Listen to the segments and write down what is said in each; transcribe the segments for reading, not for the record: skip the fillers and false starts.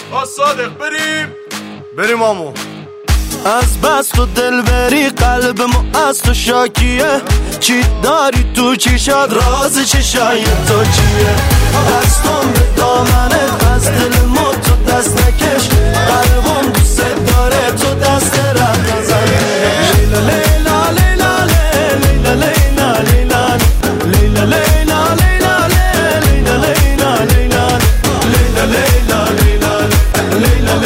صادق بریم آمو. از بس تو دل بری قلب ما از تو شاکیه، چی داری تو چشات راز چشای تو چیه؟ دستم به دامنت از دل ما تو دست نکش، قلبم دوست داره تو دست رد نزنش. لیلا لیلا لیلا لیلا لیلا لیلا لیلا لیلا لیلا لیلا لیلا لیلا لیلا لیلا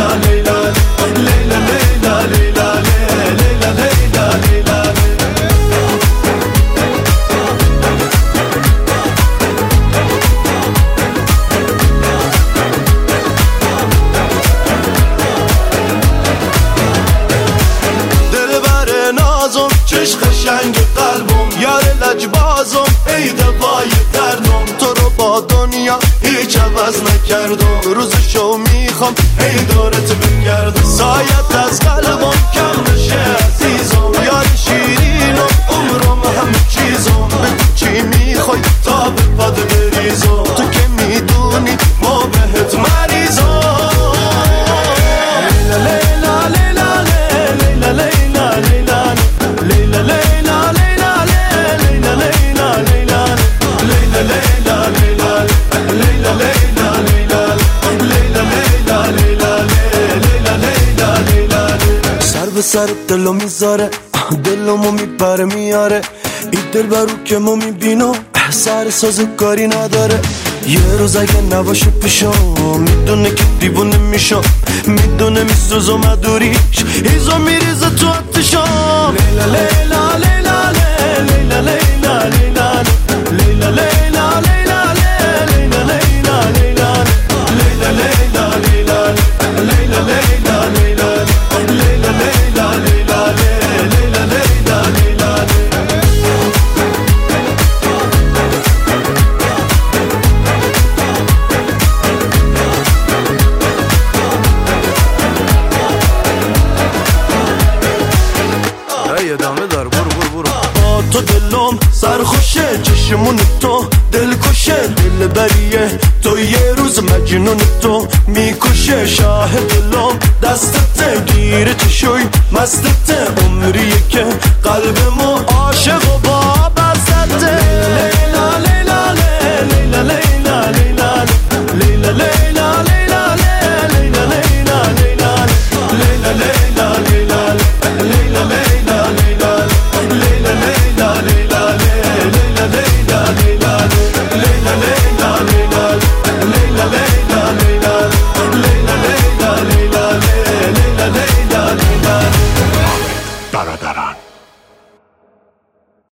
چشم قشنگ قلبم یار لجبازم، ای دوای دردم تو رو با دنیا هیچ عوض نکردم. روزشو میخوام ای دورت بگردم، سایت از قلبم کم نشه عزیزم. یار شیرینم عمرم همه چیزم، بگو چی میخوای تا به پاد بریزم. تو که میدونی ما بهت مریضم. لیلا لیلا لیلا لیلا لیلا لیلا لیلا لیلا لیلا لیلا لیلا لیلا لیلا لیلا. سر به سر دلو میذاره، دلمو میپره میاره، این دل برو که ما میبینم سر سازگاری نداره. یه روز اگه نباشه پیشم میدونه که دیوونه میشم، میدونه میسوزم ادوریش هیزو میریزه تو آتشم. لیلا لیلا لیلا لیلا لیلا لیلا لیلا لیلا لیلا لیلا لیلا لیلا لیلا لیلا لیلا ادامه دار. برو با تو دلم سرخوشه، چشمون تو دلکشه، دل بریه تو یه روز مجنون تو میکشه. شاه دلم دستته گیره چشوی مستته، عمریه که قلبمو عاشق و با بزده. لیلا لیلا لیلا لیلا لیلا لیلا لیلا لیلا لیلا لیلا لیلا برادران.